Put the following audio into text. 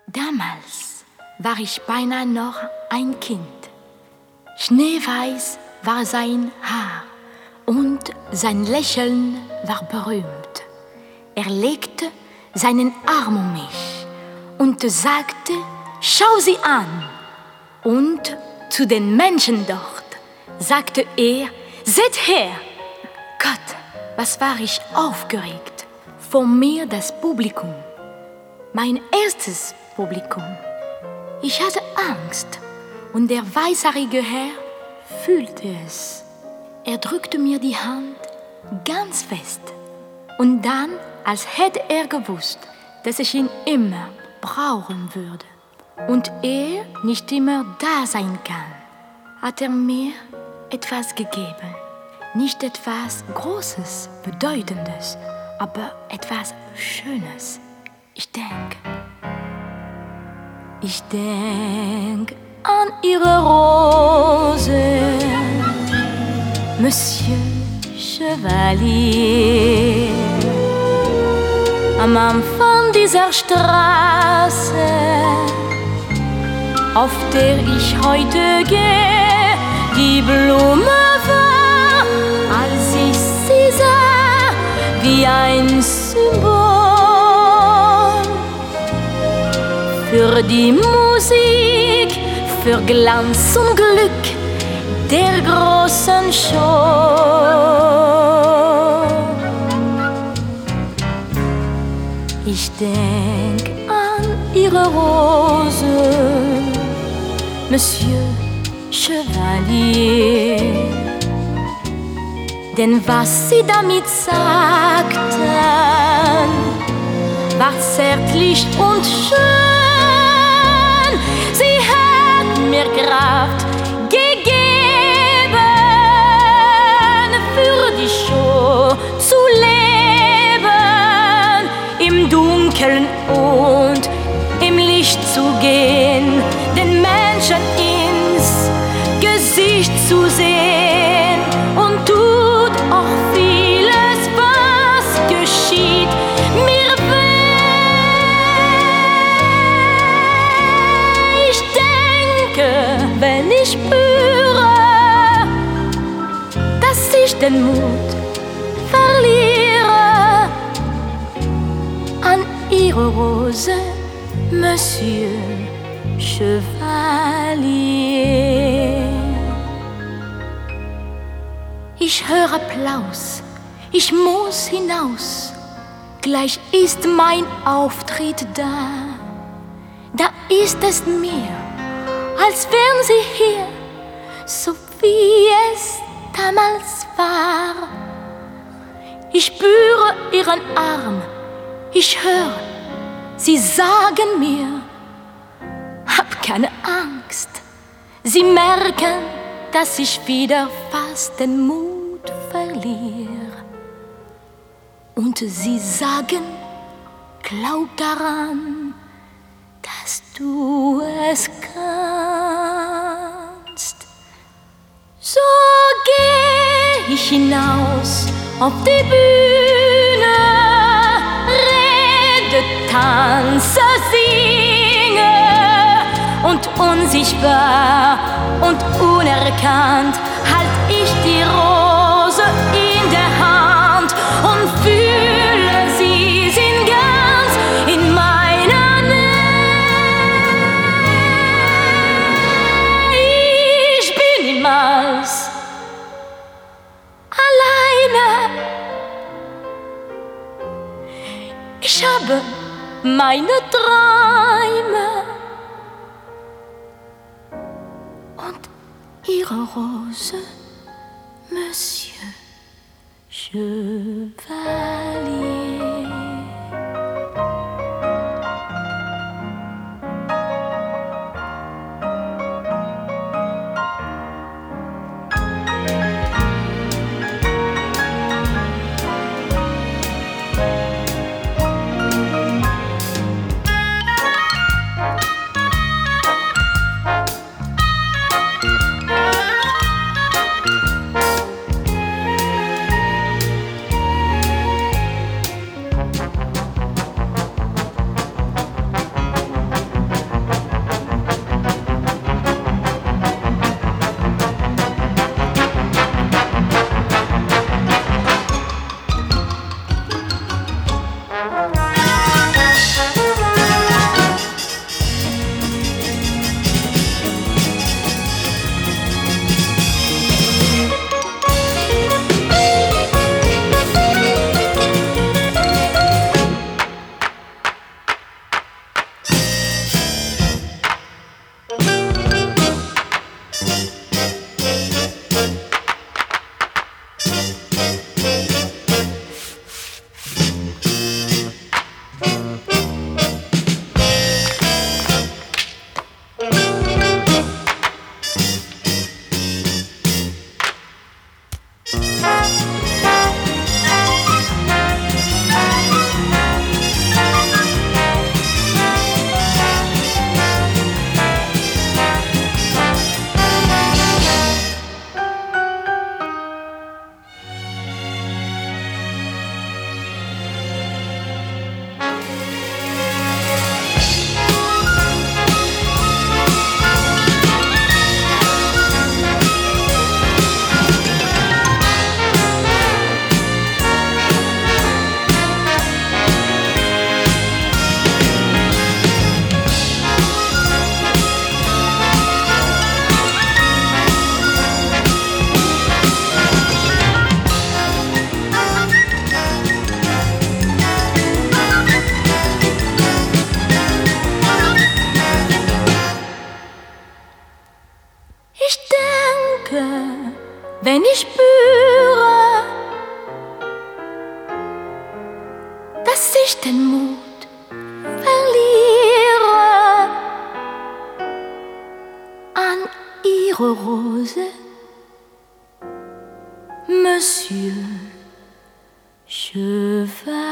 Damals war ich beinahe noch ein Kind. Schneeweiß war sein Haar und sein Lächeln war berühmt. Er legte seinen Arm um mich und sagte, schau sie an. Und zu den Menschen dort sagte er, seht her. Gott, was war ich aufgeregt. Vor mir das Publikum, mein erstes Publikum. Ich hatte Angst und der weißhaarige Herr fühlte es. Er drückte mir die Hand ganz fest und dann, als hätte er gewusst, dass ich ihn immer brauchen würde und er nicht immer da sein kann, hat er mir etwas gegeben. Nicht etwas Großes, Bedeutendes, aber etwas Schönes. Ich denk an Ihre Rose, Monsieur Chevalier. Am Anfang dieser Straße, auf der ich heute gehe, die Blume war, als ich sie sah, wie ein Symbol für die Musik, für Glanz und Glück der großen Show. Ich denk an Ihre Rose, Monsieur Chevalier. Denn was Sie damit sagten, war zärtlich und schön. Sie hat mir Kraft gegeben, für die Show zu leben, im Dunkeln und im Licht zu gehen, den Menschen ins Gesicht zu sehen und tut auch vieles, was geschieht, mir weh. Ich denke, wenn ich spüre, dass ich den Mut verliere, an Ihre Rose, Monsieur Chevalier. Ich höre Applaus, ich muss hinaus, gleich ist mein Auftritt da. Da ist es mir, als wären Sie hier, so wie es damals war. Ich spüre Ihren Arm, ich höre, Sie sagen mir, hab keine Angst. Sie merken, dass ich wieder fast den Mut verliere. Und Sie sagen, glaub daran, dass du es kannst. So geh ich hinaus auf die Bühne, rede, tanze, singe, und unsichtbar und unerkannt halt ich die Rose in der Hand und fühle, sie sind ganz in meiner Nähe. Ich bin niemals alleine. Ich habe meine Träume und Ihre Rose, Monsieur Chevalier. wenn ich spüre, dass ich den Mut verliere an ihre Rose, Monsieur Cheval.